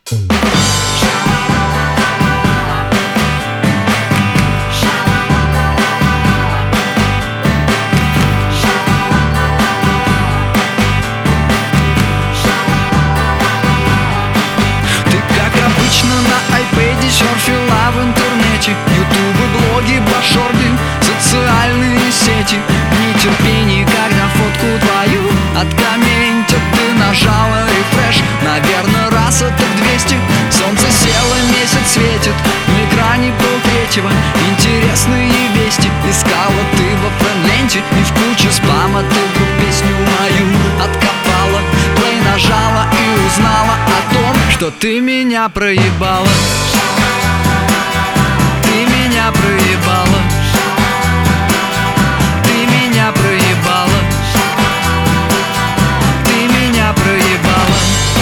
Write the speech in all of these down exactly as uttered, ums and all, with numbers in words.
Серфила в интернете, ютубы, блоги, башорды, социальные сети. Нетерпение, когда фотку твою откомментят. Ты нажала рефреш, наверное, раз это двести. Солнце село, месяц светит, на экране полтретьего. Интересные вести искала ты во френд-ленте, и в куче спама ты вдруг песню мою откопала. Плей нажала и узнала о том, что ты меня проебала. Ты меня проебала. Ты меня проебала. Ты меня проебала.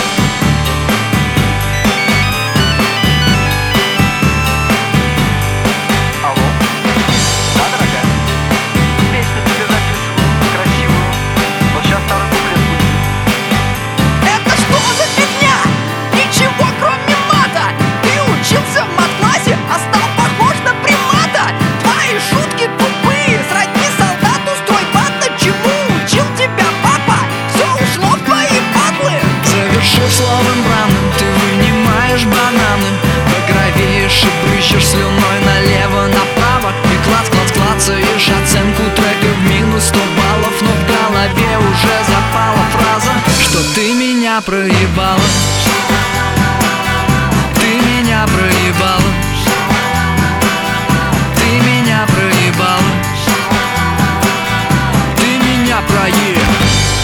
Алло, да, дорогая? Песню тебе записываю, красивую. Вот сейчас второй куплет будет. Это что за фигня? Ничего кроме мата. Ты учился в мат-классе, а стал похож на примата. Твои шутки тупые, сродни солдату стройбата. Чему учил тебя папа? Все ушло в твои батлы. Завершив словом бранным, ты вынимаешь бананы, багровеешь и брызжешь слюной налево-направо. И клац-клац-клацаешь оценку трека в минус сто баллов. Но в голове уже запала фраза, что ты меня проебала. Ты меня проебала. Ты меня проебала. Ты меня проебала.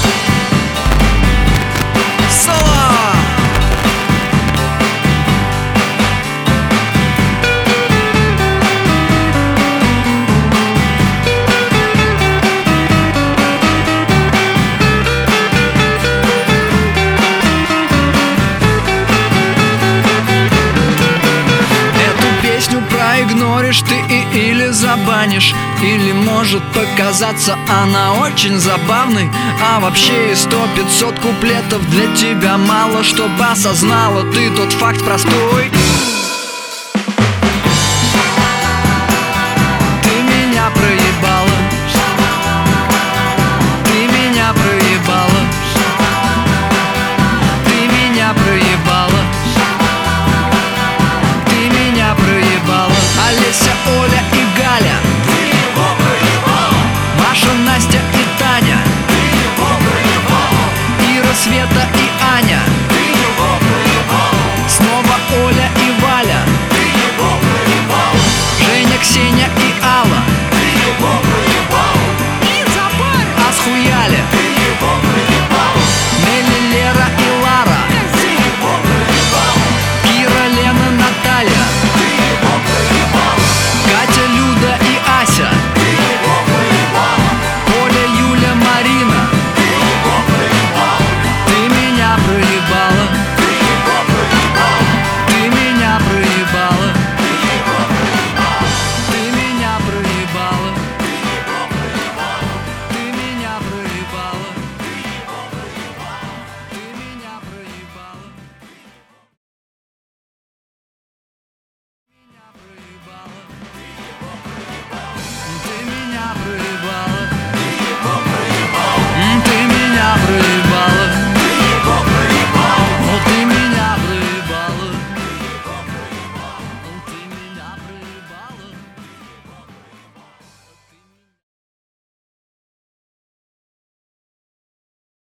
Проигноришь ты и или забанишь, или может показаться она очень забавной. А вообще и сто-пятьсот куплетов для тебя мало, чтобы осознала ты тот факт простой,